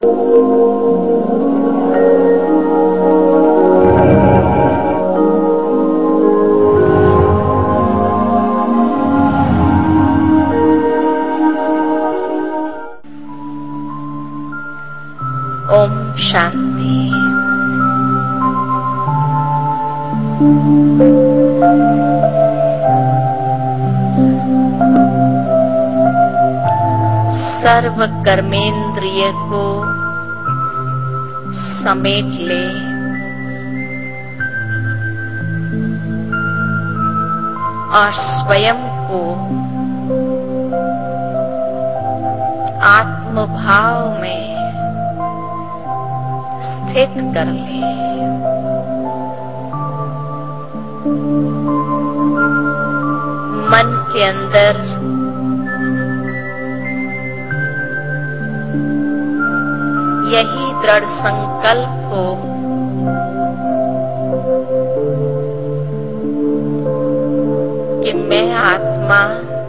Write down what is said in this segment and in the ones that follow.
ओम शांति। सर्व कर्मेंद्रिय को समेट ले। और स्वयं को आत्मभाव में स्थित कर ले। मन के अंदर यही दृढ़ संकल्प हो कि मैं आत्मा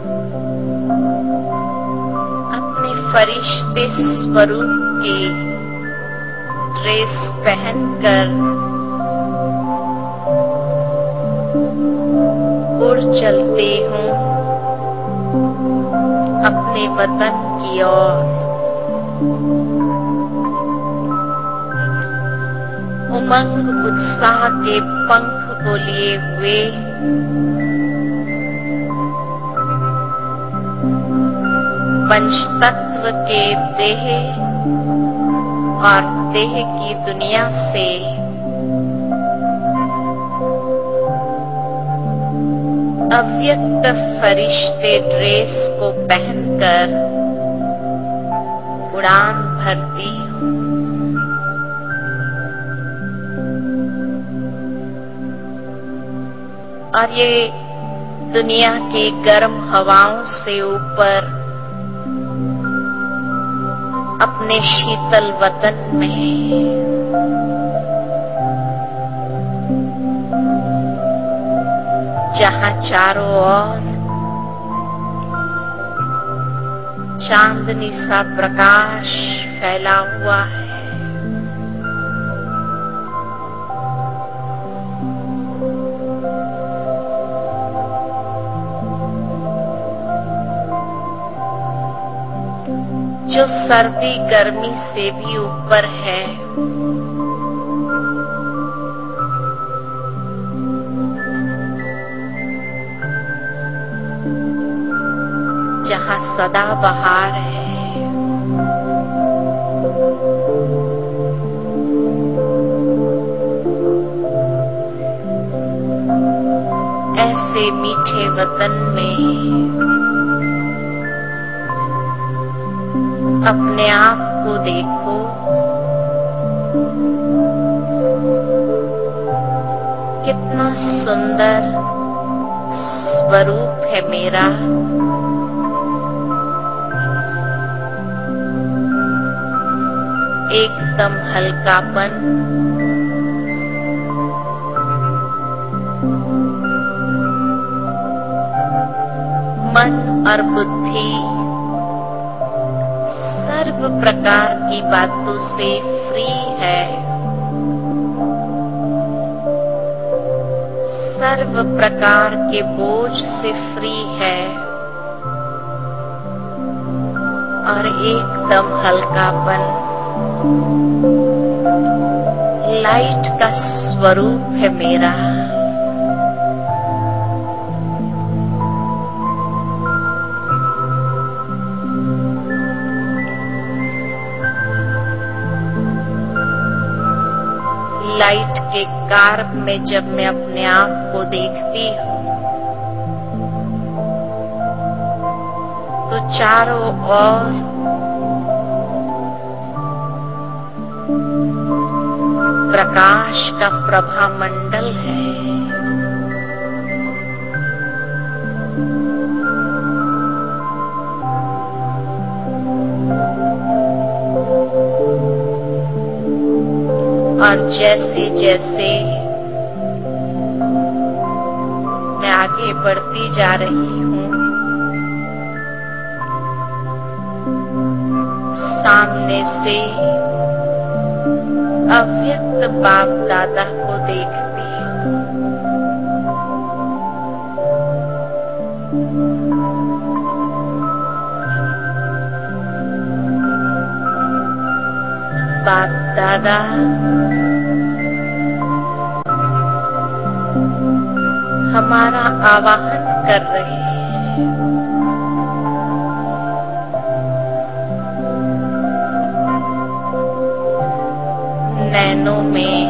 अपने फरिश्ते स्वरूप की ड्रेस पहनकर उड़ चलती हूँ अपने वतन की ओर। उमंग उत्साह के पंख को लिए हुए पंचतत्व के देह और देह की दुनिया से अव्यक्त फरिश्ते ड्रेस को पहनकर उड़ान भरती हूँ। और ये दुनिया की गर्म हवाओं से ऊपर अपने शीतल वतन में जहाँ चारों ओर चांदनी सा प्रकाश फैला हुआ है। जो सर्दी गर्मी से भी ऊपर है। जहाँ सदा बहार है। ऐसे मीठे वतन में अपने आप को देखो। कितना सुंदर स्वरूप है मेरा। एकदम हल्कापन, मन और बुद्धि सर्व प्रकार की बातों से फ्री है। सर्व प्रकार के बोझ से फ्री है और एकदम हल्कापन लाइट का स्वरूप है मेरा। लाइट के कार्प में जब मैं अपने आप को देखती हूँ तो चारों ओर प्रकाश का प्रभा मंडल है। और जैसे जैसे मैं आगे बढ़ती जा रही हूँ, सामने से अव्यक्त बाप दादा को देखती हूँ। बाप दादा हमारा आवाहन कर रहे हैं। नैनों में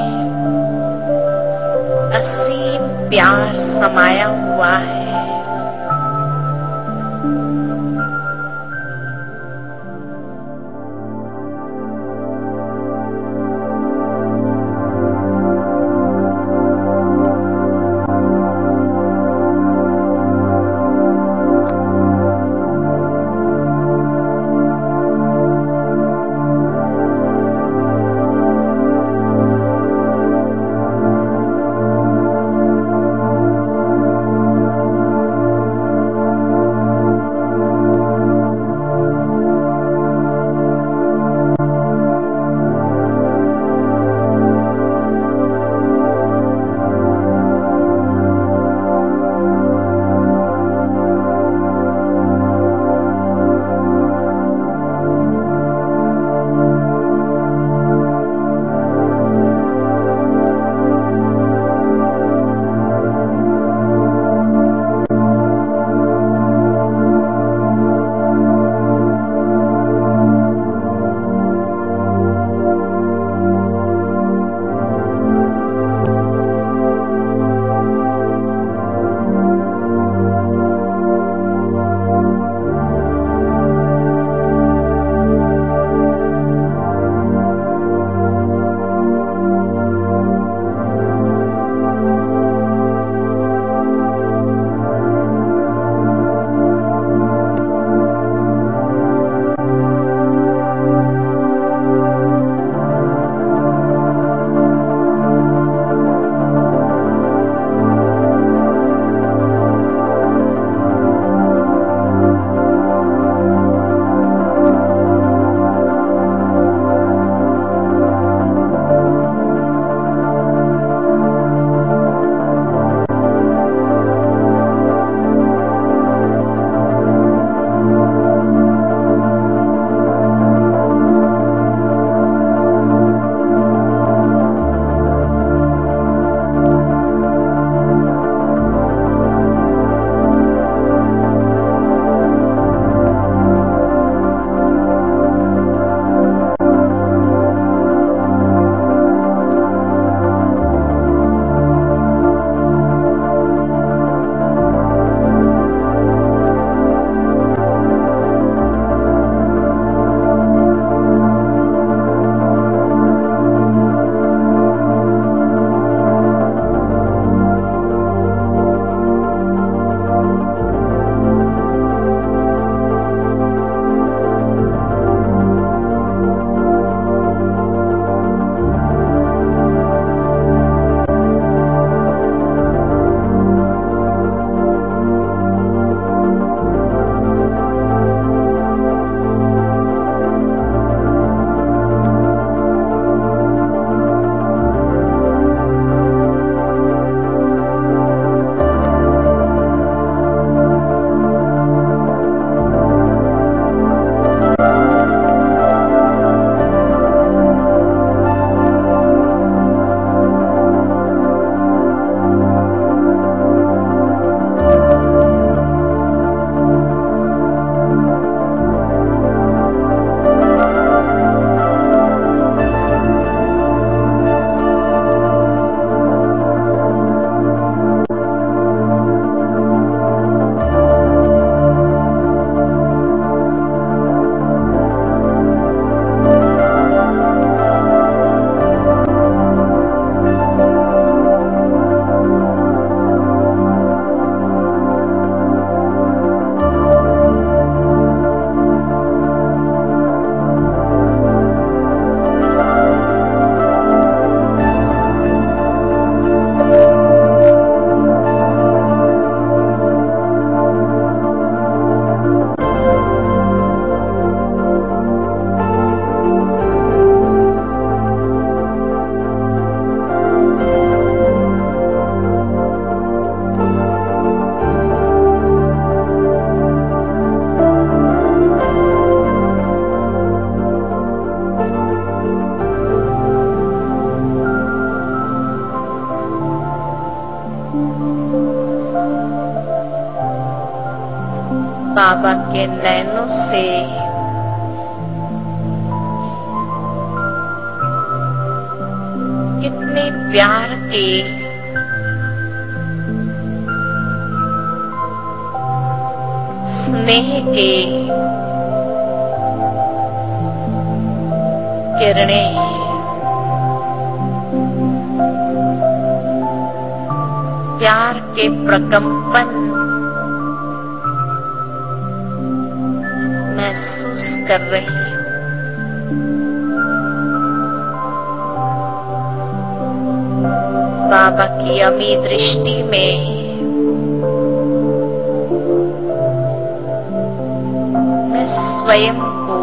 असीम प्यार समाया हुआ है। बाबा के नैनों से कितने प्यार के स्नेह के किरणें प्यार के प्रकंपन महसूस कर रही हूँ। बाबा की अमी दृष्टि में मैं स्वयं को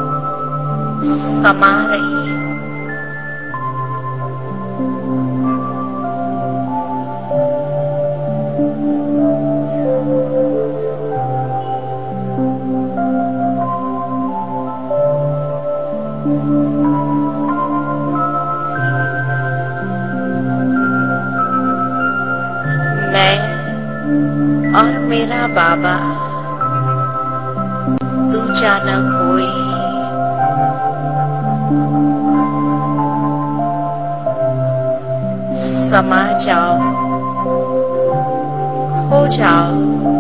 समा रही हूँ। और मेरा बाबा दूजा न कोई। समा जाओ, खो जाओ,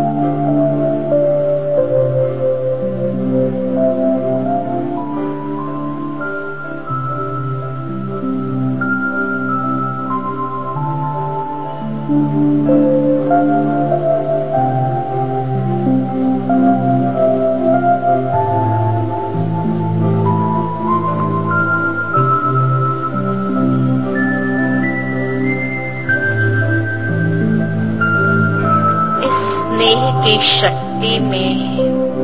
की शक्ति में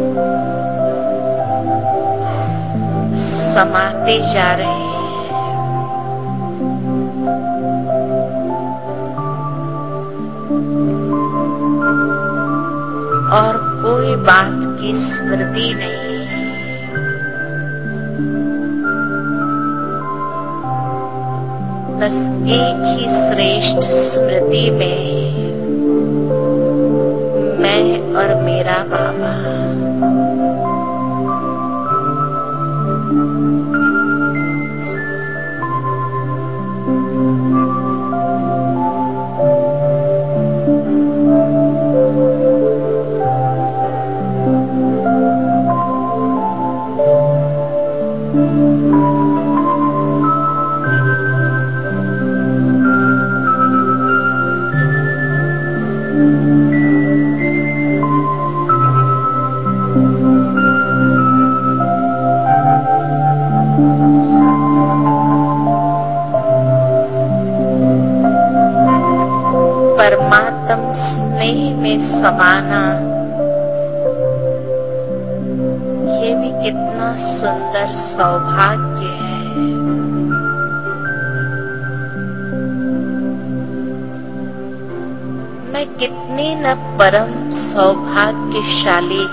समाते जा रहे हैं। और कोई बात की स्मृति नहीं, बस एक ही श्रेष्ठ स्मृति में मैं और मेरा बाबा। परमात्म स्नेह में समाना, ये भी कितना सुंदर सौभाग्य है। मैं कितनी न परम सौभाग्यशाली।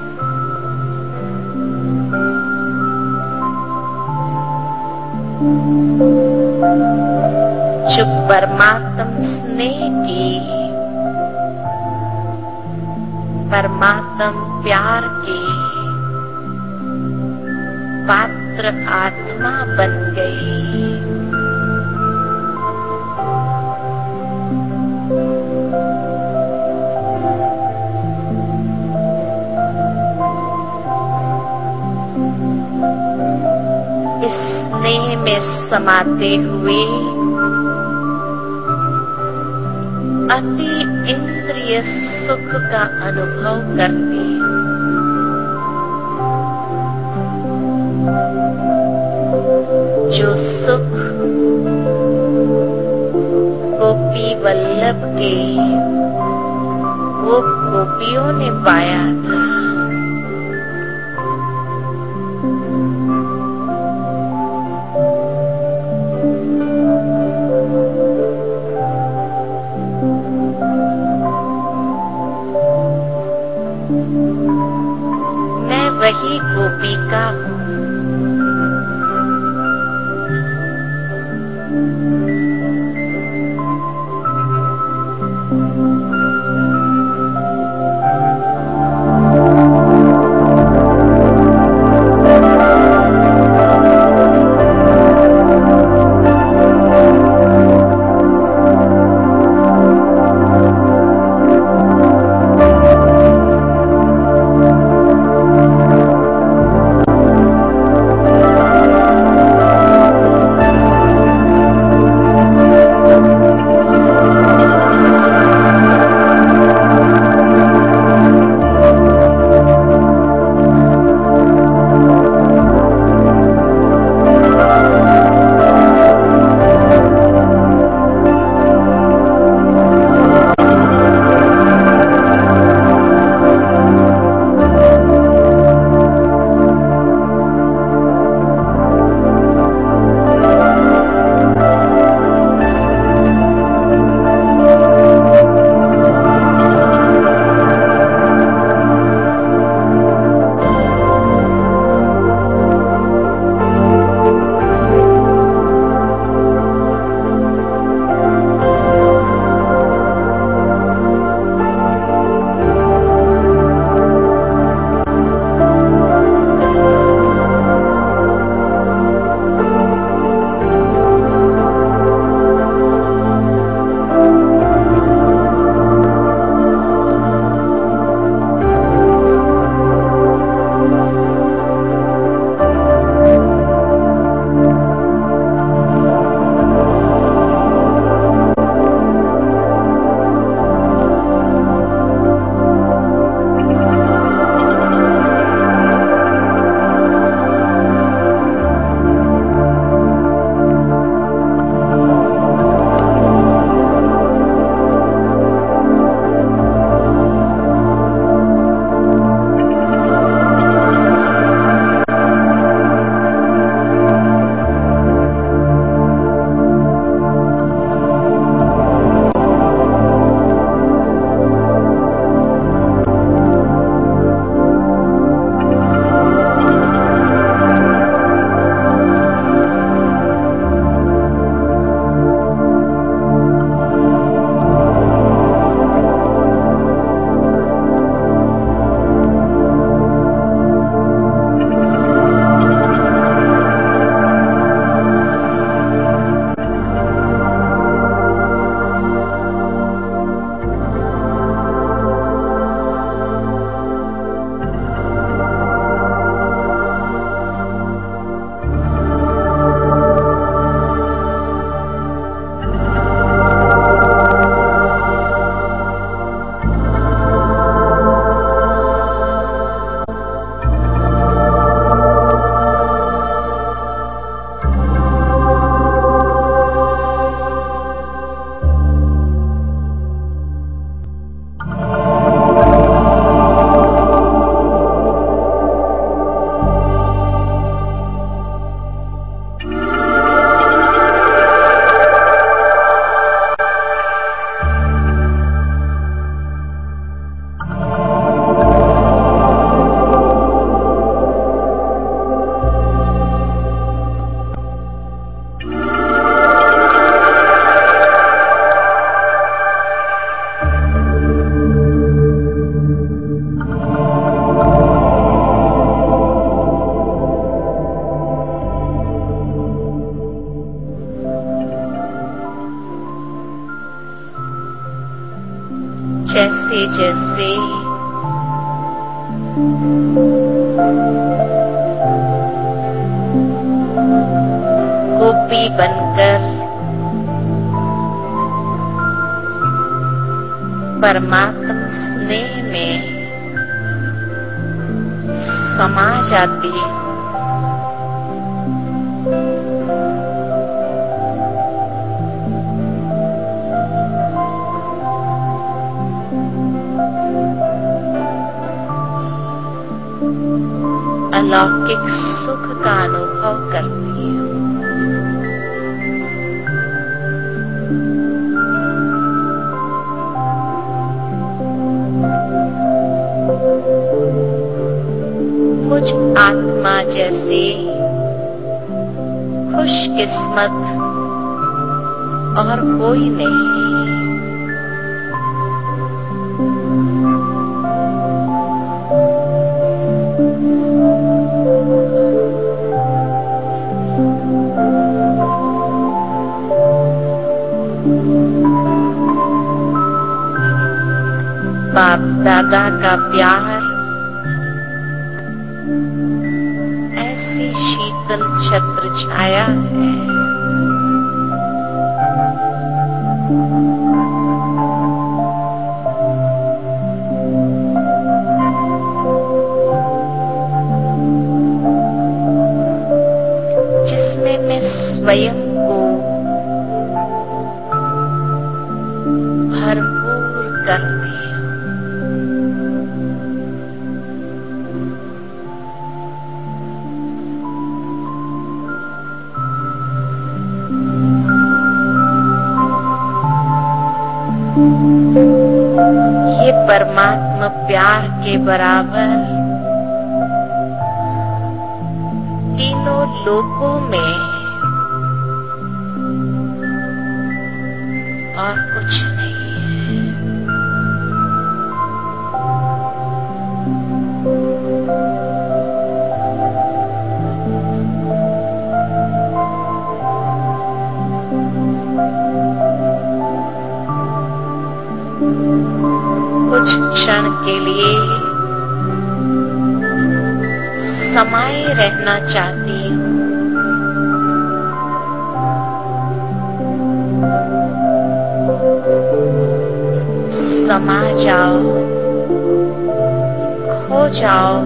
जो परमात्म स्नेह की, परमात्म प्यार की पात्र आत्मा बन गई। इस स्नेह में समाते हुए अति इंद्रिय सुख का अनुभव करती हूँ। जो सुख गोपी वल्लभ के वो गोपियों ने पाया था, मैं वही गोपिका हूँ। जैसे जैसे गोपी बनकर परमात्मा स्नेह में समा जाती हूँ, अलौकिक सुख का अनुभव करती हूँ। मुझ आत्मा जैसी खुशकिस्मत और कोई नहीं। बाप दादा का प्यार ऐसी शीतल छत्र छाया है, जिसमें मैं स्वयं को भरपूर करती हूँ। ये परमात्मा प्यार के बराबर तीनों लोकों में और कुछ नहीं है। कुछ क्षण के लिए समाये रहना चाहती हूँ, समा जाओ, खो जाओ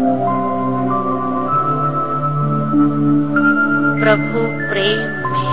प्रभु प्रेम में।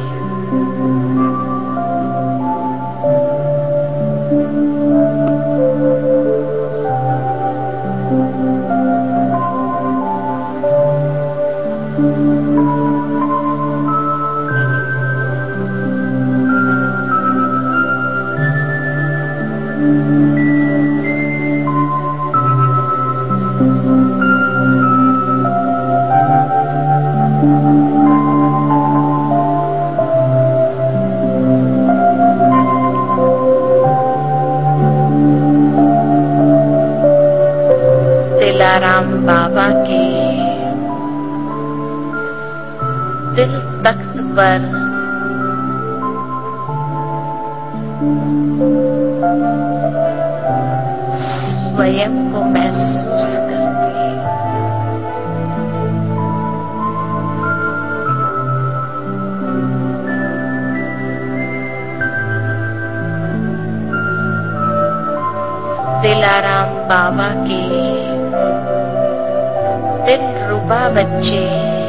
दिलाराम बाबा के दिल तख्त पर स्वयं को महसूस करती हूँ। दिलाराम बाबा के दिलरुबा बच्चे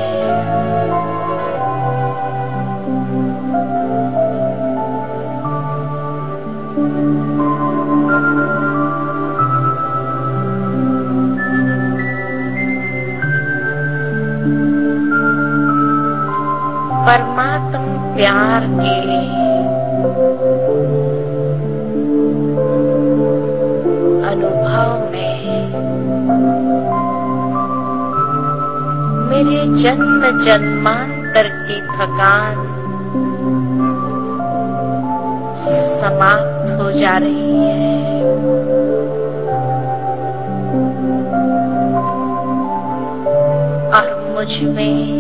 परमात्मा प्यार के अनुभव में मेरे जन्म जन्मांतर की थकान समाप्त हो जा रही है। और मुझ में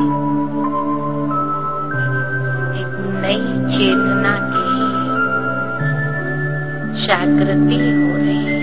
एक नई चेतना की जागृति हो रही है।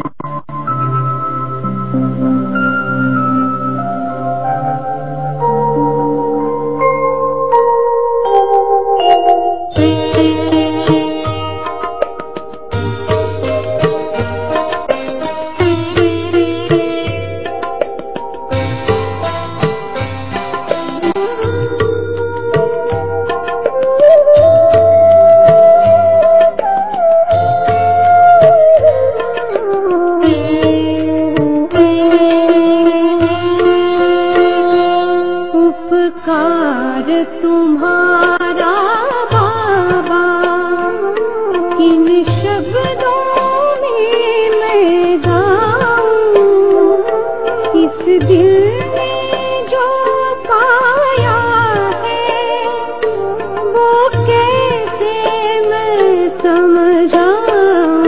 उपकार तुम्हारा बाबा, किन शब्दों में मैं गाऊं, इस दिल ने जो पाया है वो कैसे मैं समझाऊं।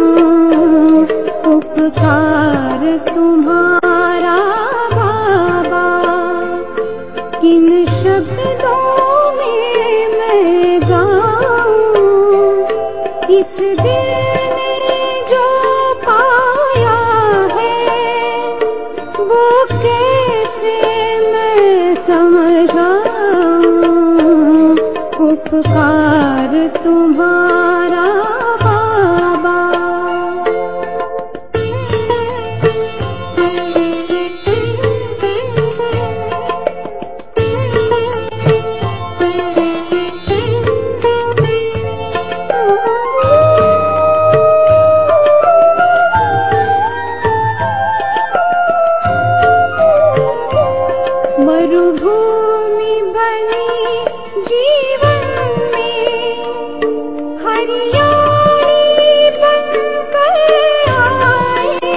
उपकार तुम्हारा बाबा, किन शब्दों में मैं गाऊं, इस दिल ने जो पाया है वो कैसे मैं समझाऊं। उपकार तुम्हारा बाबा। मरुभूमि बनी जीवन में हरियाली बनकर आए,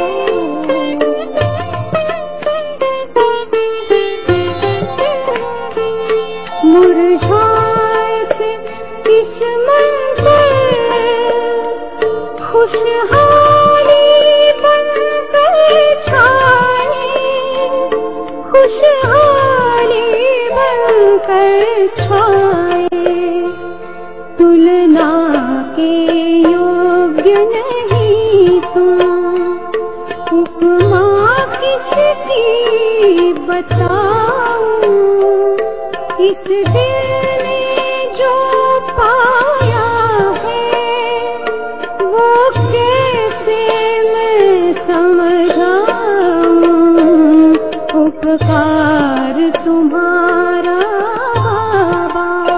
मुरझाए से इस मन पर खुशहाली बनकर छाए, खुशहाली बनकर छाए। तुलना के योग्य नहीं तुम, उपमा किसकी बताऊं। इस दिल ने जो पाया है वो कैसे मैं समझाऊं। उपकार तुम्हारा बाबा।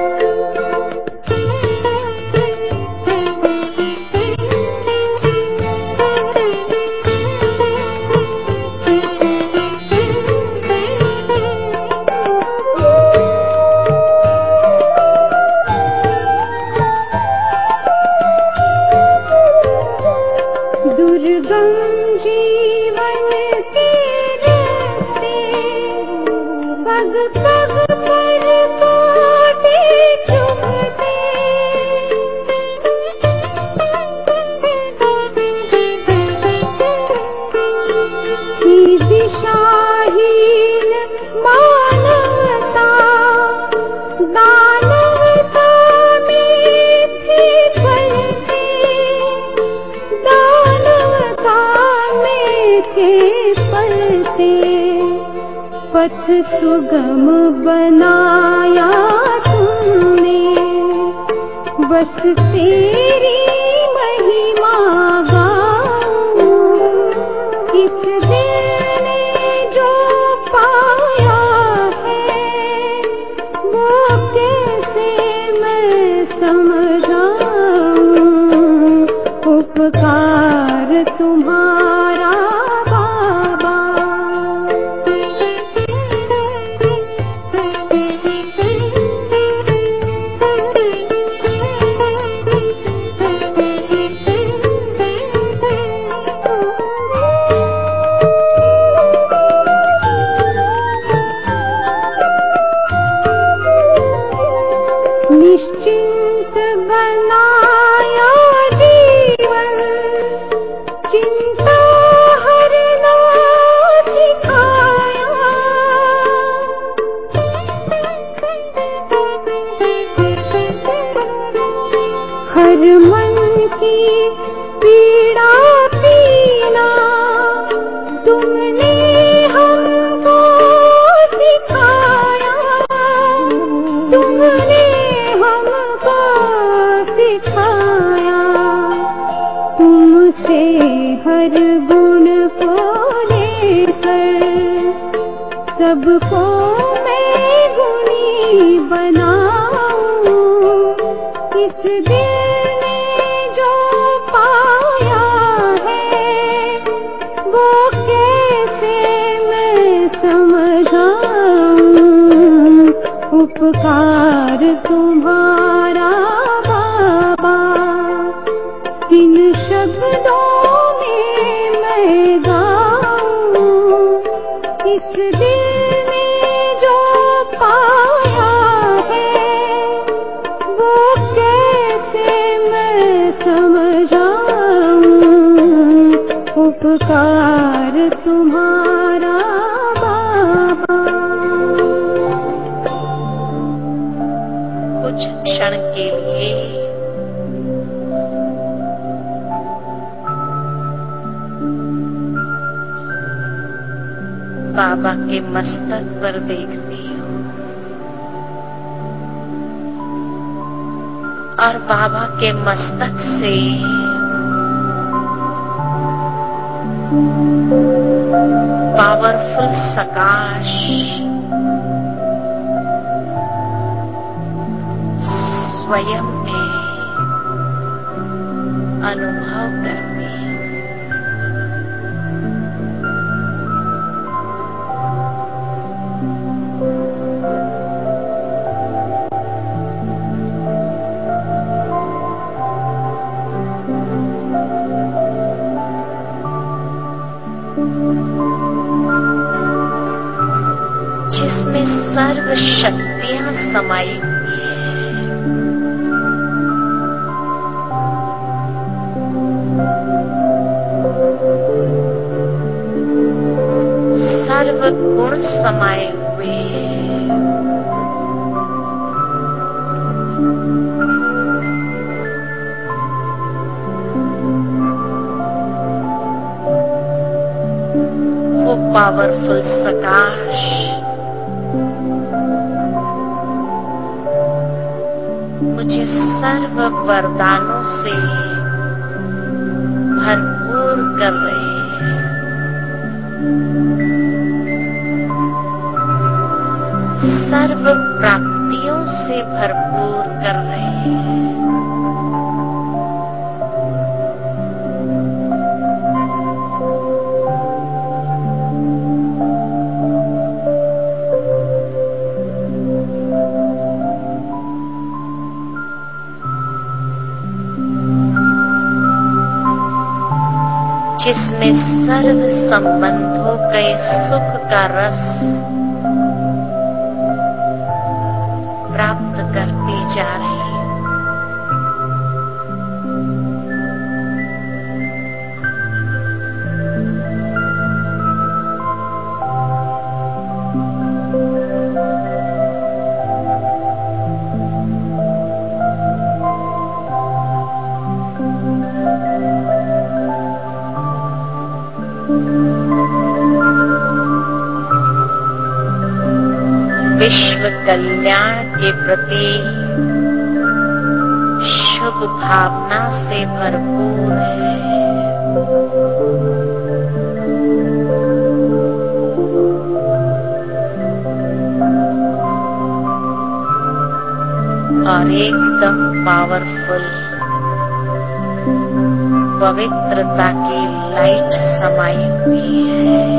दुर्गम जीवन के रास्ते पग पग पर कांटे चुभते, ही दिशाहीन मानवता दानवता में थी पलते, दानवता में थे पलते। पथ सुगम बनाया तुमने, बस तेरी महिमा गाऊं। इस दिल ने जो पाया है वो कैसे मैं समझाऊं। उपकार तुम्हारा बाबा। निश्चिंत बनाया जीवन, चिंता हरना सिखाया। हर मन की पीड़ा पीना तुमने हमको सिखाया, तुमने हमको सिखाया। तुमसे हर गुण को लेकर सबको मैं गुणी बनाऊं। इस दिल ने जो पाया है वो कैसे मैं समझाऊं। उपकार तुम्हारा बाबा किन शब्दों में मैं गाऊं। इस दिल ने जो पाया है वो कैसे मैं समझाऊं। उपकार तुम्हारा बाबा। कुछ क्षण के लिए बाबा के मस्तक पर देखती हूँ और बाबा के मस्तक से पावरफुल प्रकाश स्वयं में अनुभव करती हूँ। जिसमें सर्व शक्तियां समाई हुई हैं। सर्व गुण समाये हुए हैं। वो पावरफुल प्रकाश मुझे सर्व वरदानों से भरपूर कर रहे हैं। सर्व प्राप्तियों से भरपूर कर रहे हैं। जिसमें सर्व संबंधों के सुख का रस प्राप्त करती जा रही हूँ। विश्व कल्याण के प्रति शुभ भावना से भरपूर है। और एकदम पावरफुल पवित्रता की लाइट समाई हुई है।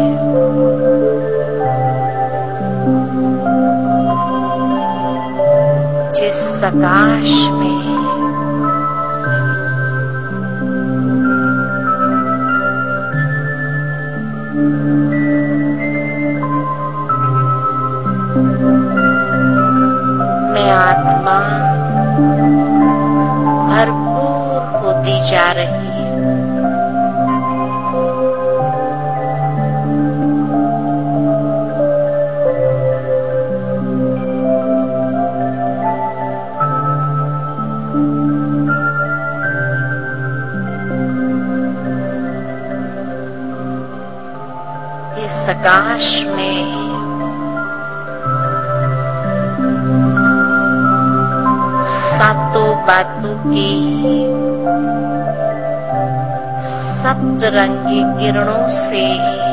जिस प्रकाश में मैं आत्मा भरपूर होती जा रही है। प्रकाश में सातों बातों की सप्तरंगी किरणों से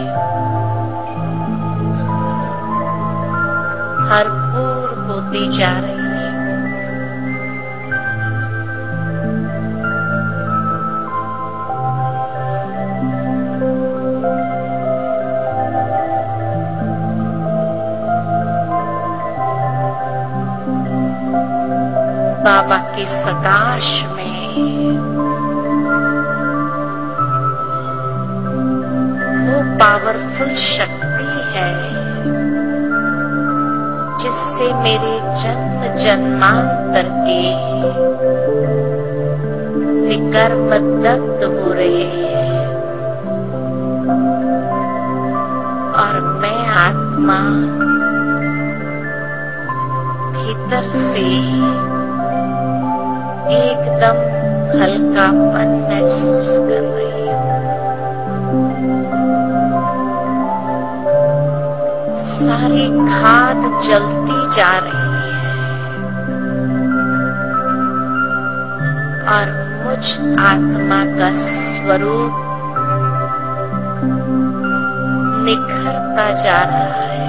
भरपूर होती जा रही है। बाबा के प्रकाश में वो पावरफुल शक्ति है जिससे मेरे जन्म जन्मांतर के विकर्म दग्ध हो रहे हैं और मैं आत्मा भीतर से एकदम हल्कापन महसूस कर रही हूँ। सारी खाद जलती जा रही है और मुझ आत्मा का स्वरूप निखरता जा रहा है।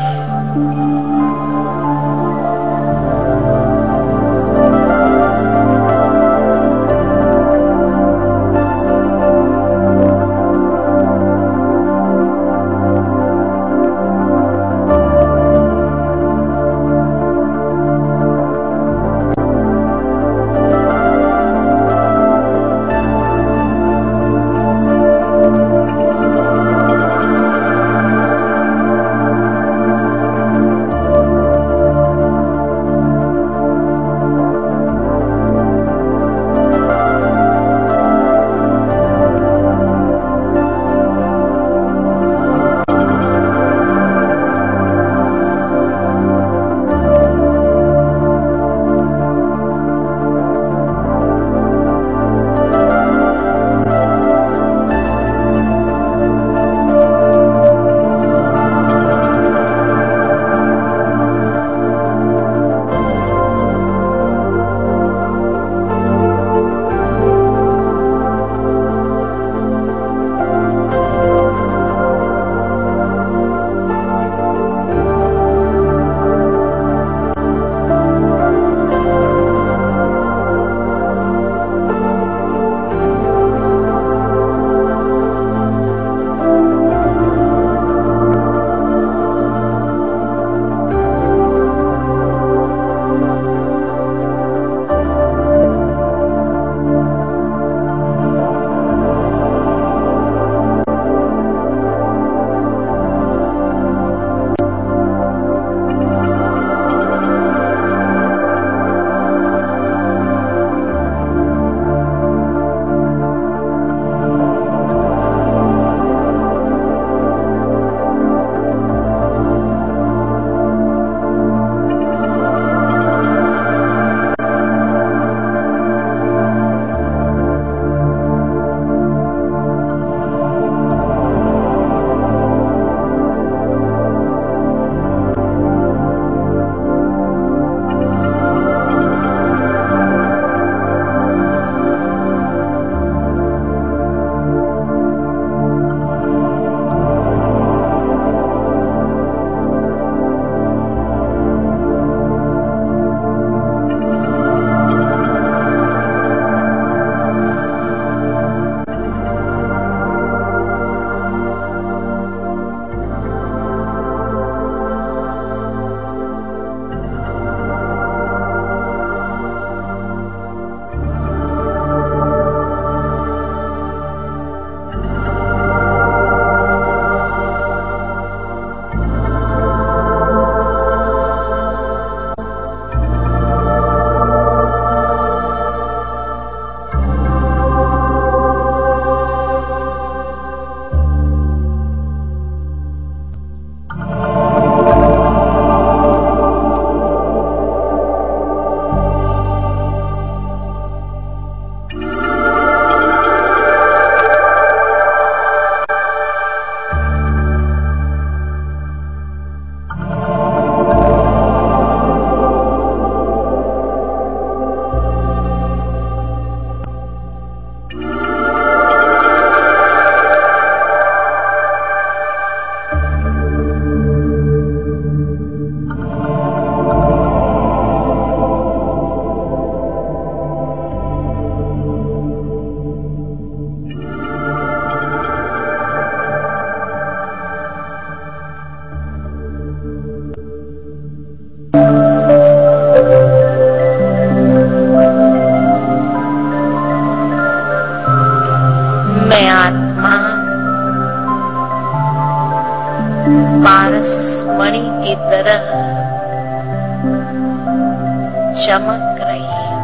चमक रही हूँ।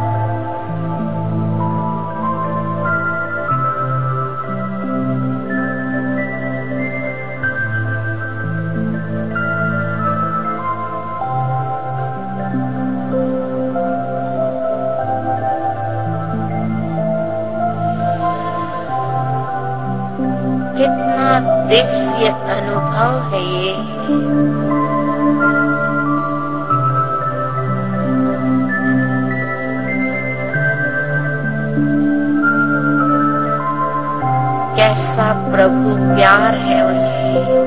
कितना दिव्य अनुभव है ये। कैसा प्रभु प्यार है उन्हें।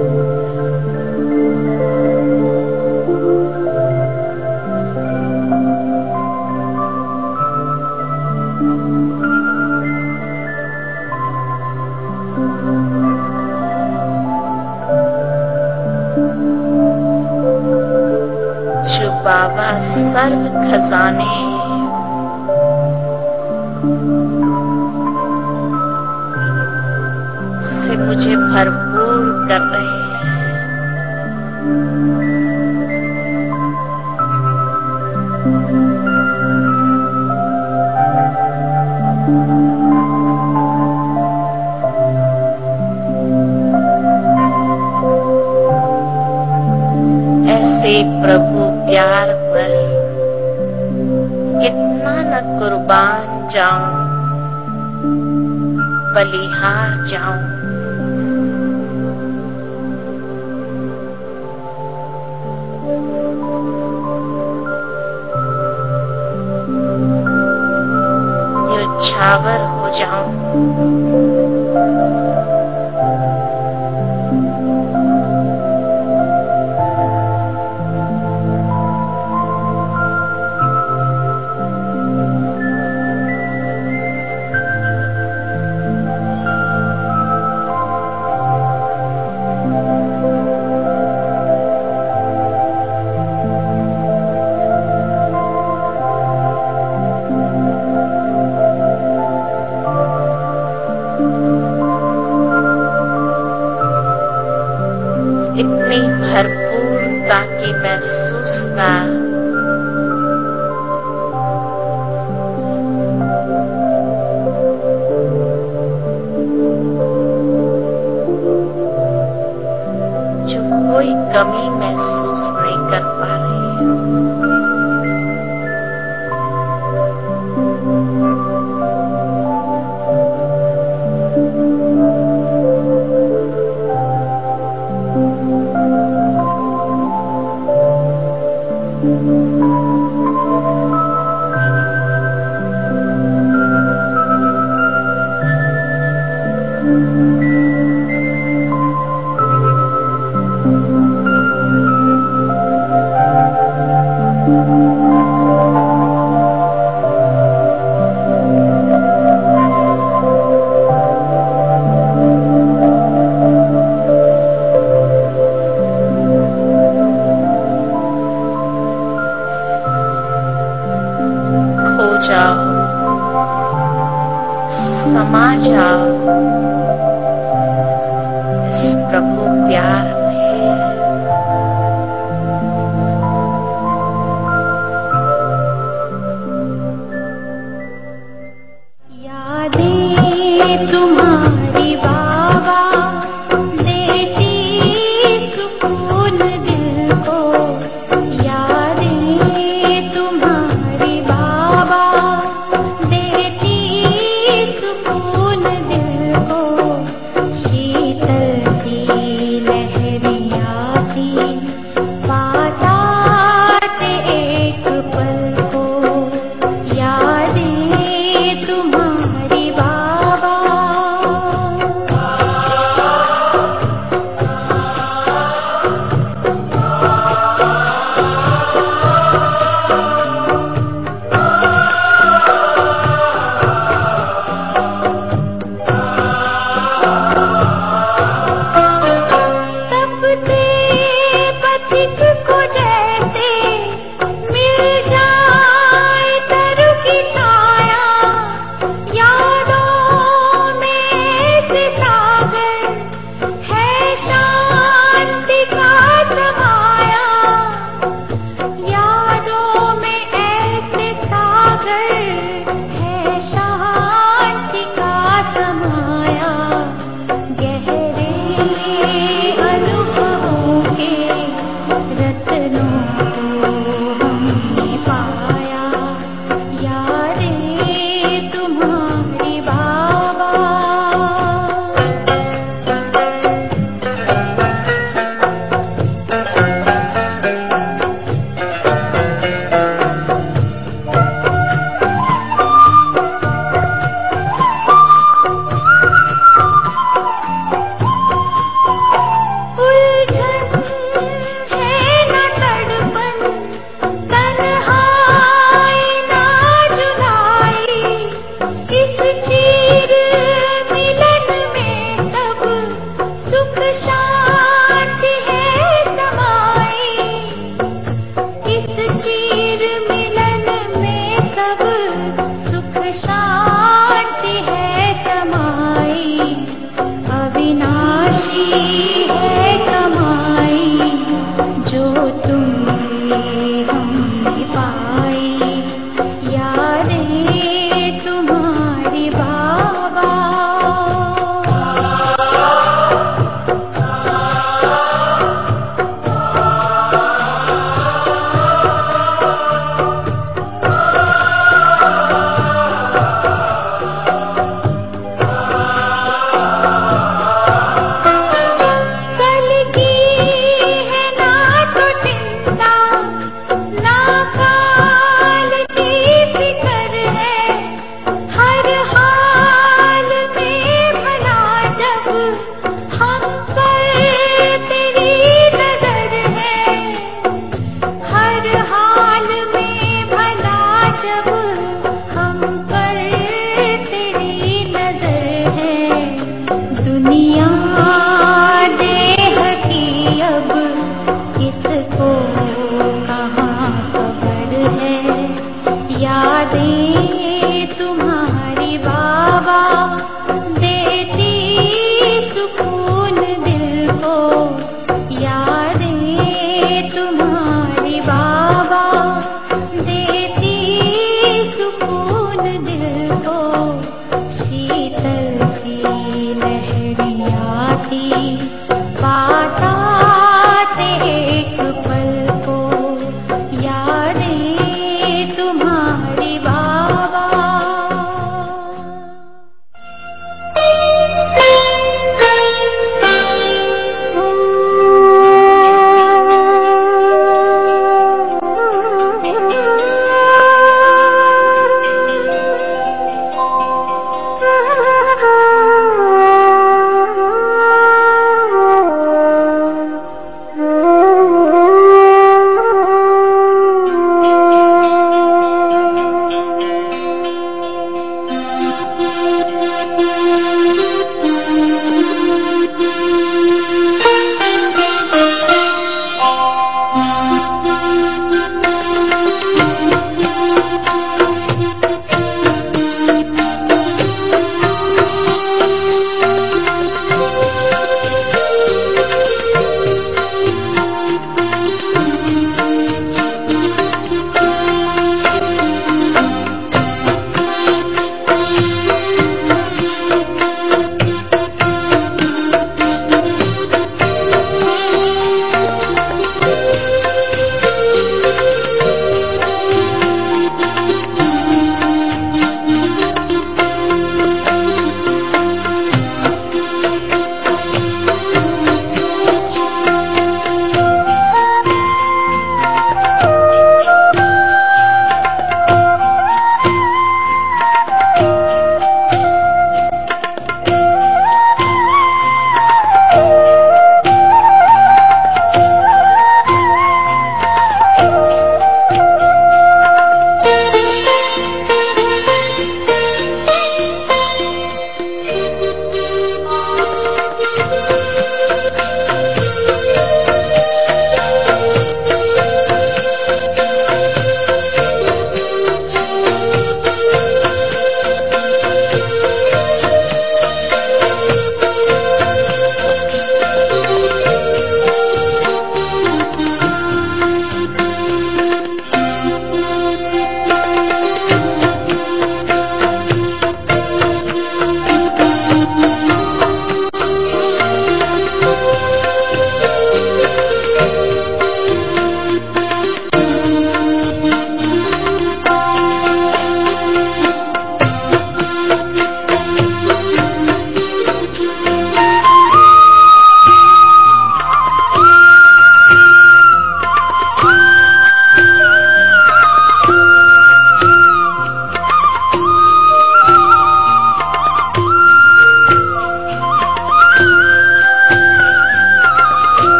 जो बाबा सर्व खजाने से मुझे भरपूर कर रहे हैं। ऐसे प्रभु प्यार पर कितना न कुर्बान जाऊं, बलिहार जाऊं। न्यौछावर हो जाऊं। इतनी भरपूरता की महसूसता जो कोई कमी महसूस नहीं कर पा रही है। जाओ, समा जाओ इस प्रभु प्यार में। यादें तुम्हारी बाबा देती सुकून दिल को। यादें तुम्हारी बाबा देती सुकून दिल को। शीतल सी लहर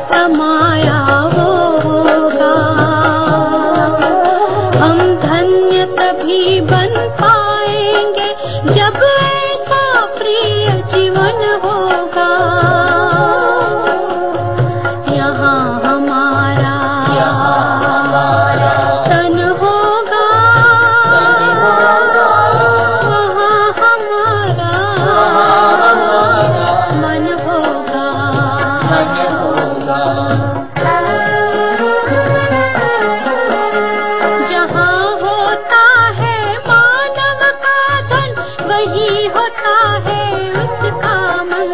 समाया वो होगा। हम धन्य तभी बन पाएंगे जब ऐसा प्रिय जीवन होगा। यहाँ हमारा तन होगा, वहाँ हमारा मन होगा। जहाँ होता है मानव का धन, वही होता है उसका मन।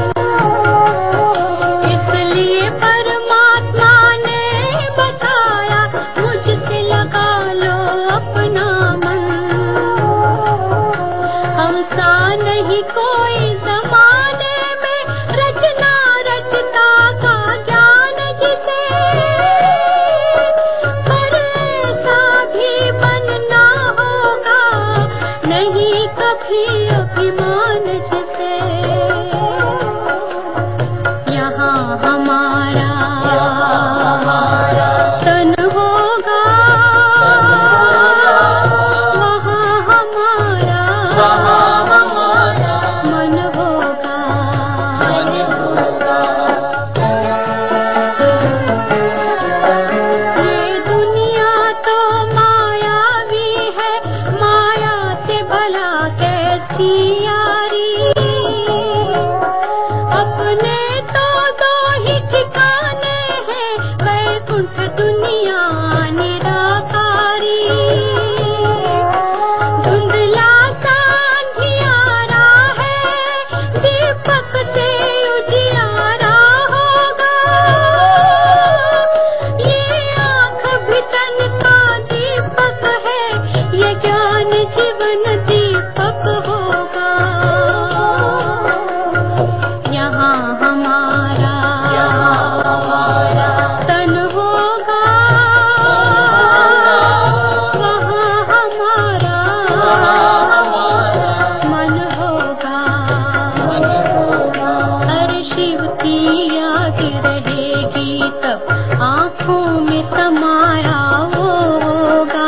इसलिए परमात्मा ने बताया, मुझसे लगा लो अपना मन। हम सा नहीं कोई जमाने में, रचना रचता का ज्ञान जिसे, पर ऐसा भी बनना होगा, नहीं कभी अभिमान जिसे। यहाँ हमारा तन होगा, वहाँ हमारा मन होगा। ये दुनिया तो मायावी है, माया से भला कैसी यारी। अपने तो दो ही ठिकाने हैं, वैकुंठ दुनिया निराकारी। धुंधला सा अंधियारा है, दीपक से उजियारा होगा। ये आँख भी तन का दीपक है, ये ज्ञान जीवन दीपक होगा। यहाँ हमारा तन होगा, वहाँ हमारा मन होगा। हर शिव की याद रहेगी तब आँखों में समाया वो होगा।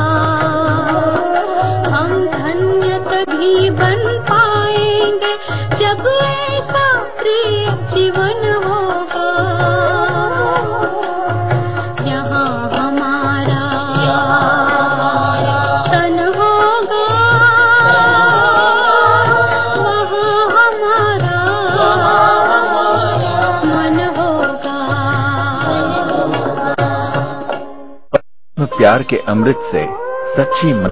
हम धन्य तभी बन पाएंगे जब ऐसा प्रिय जीवन होगा। यहाँ हमारा तन होगा, वहाँ हमारा मन होगा। प्यार के अमृत से सच्ची